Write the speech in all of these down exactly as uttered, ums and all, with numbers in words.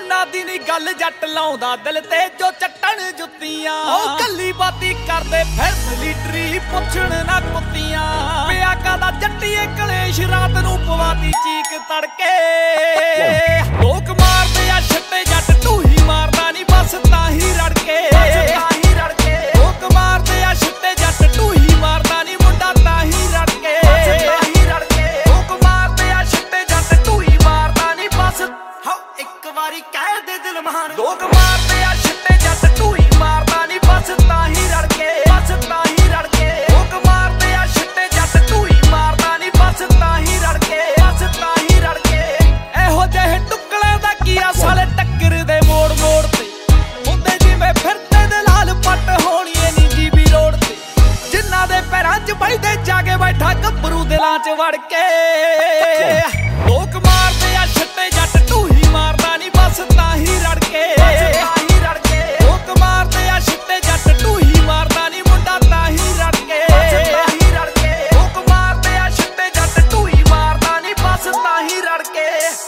ਉਹਨਾਂ ਦੀ ਨੀ ਗੱਲ ਜੱਟ ਲਾਉਂਦਾ ਦਿਲ ਤੇ ਜੋ ਚੱਟਣ ਜੁੱਤੀਆਂ ਉਹ ਕੱਲੀ ਬਾਤੀ ਕਰਦੇ ਫਿਰ ਮਿਲਟਰੀ ਪੁੱਛਣ ਨਾ ਕੁੱਤੀਆਂ ਪਿਆ ਕਾਦਾ ਜੱਟੀਏ ਕਲੇਸ਼ ਰਾਤ ਨੂੰ ਪਵਾਤੀ ਚੀਕ ਤੜਕੇ ਲੋਕ ਮਾਰਦੇ ਆ ਛੱਟੇ ਜੱਟ ਢੂਹੀ ਮਾਰਦਾ ਨੀ ਬਸ ਤਾਂ ਹੀ ਰੜਕੇ ਤਾਂ ਹੀ ਰੜਕੇ ਲੋਕ ਮਾਰਦੇ ਆ ਛੱਟੇ ਜੱਟ ਢੂਹੀ ਮਾਰਦਾ ਨੀ ਮੁੰਡਾ ਤਾਂ ਹੀ ਰੜਕੇ ਤਾਂ ਹੀ ਰੜਕੇ ਲੋਕ ਮਾਰਦੇ ਆ ਛੱਟੇ ਜੱਟ ਢੂਹੀ ਮਾਰਦਾ ਨੀ ਬਸ ਹਾਂ ਇੱਕ ਵਾਰੀ ਕਹਿ ਦੇ ਦਿਲ ਮਾਰ ਲੋਕ ਮਾਰਦੇ ਆ ਛੱਟੇ ਜੱਟ ਢੂਹੀ ਮਾਰਦਾ ਨੀ ਬਸ ਤਾਂ ਹੀ ਰੜਕੇ ਬਸ ਤਾਂ ਹੀ ਰੜਕੇ ਲੋਕ ਮਾਰਦੇ ਆ ਛੱਟੇ ਜੱਟ ਢੂਹੀ ਮਾਰਦਾ ਨੀ ਬਸ ਤਾਂ ਹੀ ਰੜਕੇ ਬਸ ਤਾਂ ਹੀ ਰੜਕੇ ਇਹੋ ਜਿਹੇ ਟੁਕੜੇ ਦਾ ਕੀ ਆ ਸਾਲੇ ਟੱਕਰ ਦੇ ਮੋੜ ਮੋੜ ਤੇ ਹੁੰਦੇ ਜਿਵੇਂ ਫਿਰਦੇ ਦੇ ਲਾਲ ਪੱਟ ਹੋਣੀ ਨੀ ਜੀਬੀ ਰੋਡ ਤੇ ਜਿਨ੍ਹਾਂ ਦੇ ਪੈਰਾਂ 'ਚ ਬੈਠੇ ਜਾ ਕੇ ਬੈਠਾ ਗੱਭਰੂ ਦਿਲਾਂ 'ਚ ਵੜ ਕੇ ਲੋਕ ਮਾਰਦੇ ਆ ਛੱਟੇ ਜੱਟ ਢੂਹੀ ਮਾਰਦਾ ਨੀ ਬਸ ਤਾਂ ਹੀ ਰੜਕੇ ਤਾਂ ਹੀ ਰੜਕੇ ਲੋਕ ਮਾਰਦੇ ਆ ਛੱਟੇ ਜੱਟ ਢੂਹੀ ਮਾਰਦਾ ਨੀ ਮੁੰਡਾ ਤਾਂ ਹੀ ਰੜਕੇ ਤਾਂ ਹੀ ਰੜਕੇ ਲੋਕ ਮਾਰਦੇ ਆ ਛੱਟੇ ਜੱਟ ਢੂਹੀ ਮਾਰਦਾ ਨੀ ਬਸ ਤਾਂ ਹੀ ਰੜਕੇ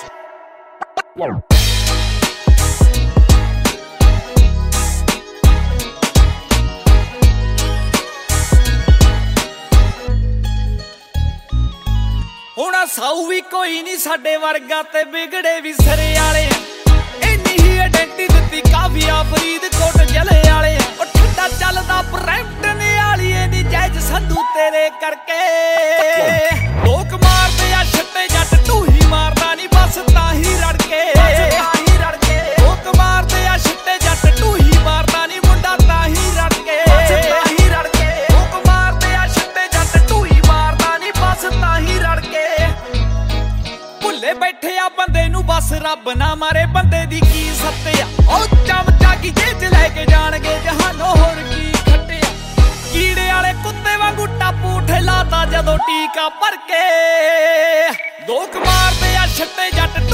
ਹੁਣ ਸਾਊ ਵੀ ਕੋਈ ਨਹੀਂ ਸਾਡੇ ਵਰਗਾ ਤੇ ਵਿਗੜੇ ਵੀ ਸਿਰੇ ਵਾਲੇ ਇੰਨੀ ਹੀ ਆਇਡੈਂਟੀ ਦਿੱਤੀ ਕਾਫੀਆ ਫਰੀਦਕੋਟ ਜਲੇ ਵਾਲੇ ਉਹ ਠੰਡਾ ਚੱਲਦਾ ਬਰੈਂਪਟਨ ਵਾਲੀਏ ਨੀ ਜੈਜ ਸੰਧੂ ਤੇਰੇ ਕਰਕੇ ਲੋਕ ਮਾਰਦੇ ਆ ਛੱਟੇ ਜੱਟ ਢੂਹੀ ਮਾਰਦਾ ਨੀ ਬਸ ਤਾਂ ਹੀ ਰੜਕੇ ਤਾਂ ਹੀ ਰੜਕੇ ਲੋਕ ਮਾਰਦੇ ਆ ਛੱਟੇ ਜੱਟ ਢੂਹੀ ਮਾਰਦਾ ਨੀ ਮੁੰਡਾ ਤਾਂ ਹੀ ਰੜਕੇ ਤਾਂ ਹੀ ਰੜਕੇ ਲੋਕ ਮਾਰਦੇ ਆ ਛੱਟੇ ਜੱਟ ਢੂਹੀ ਮਾਰਦਾ ਨੀ ਬਸ ਤਾਂ ਹੀ ਰੜਕੇ ਭੁੱਲੇ ਬੈਠੇ ਆ ਬੰਦੇ ਨੂੰ ਬਸ ਰੱਬ ਨਾ ਮਾਰੇ ਬੰਦੇ ਦੀ ਕੀ ਸੱਤਿਆ ਉਹ ਚਮਚਾ ਕੀ ਜੇਜ ਲੈ ਕੇ ਜਾਣਗੇ ਜਹਾਨੋਂ ਹੋਰ ਕੀ ਖੱਟਿਆ ਕੀੜੇ ਵਾਲੇ ਕੁੱਤੇ ਵਾਂਗੂ ਟਾਪੂ ਠੇਲਾਤਾ ਜਦੋਂ ਟੀਕਾ ਭਰ ਕੇ ਲੋਕ ਮਾਰਦੇ ਆ ਛੱਟੇ ਜੱਟ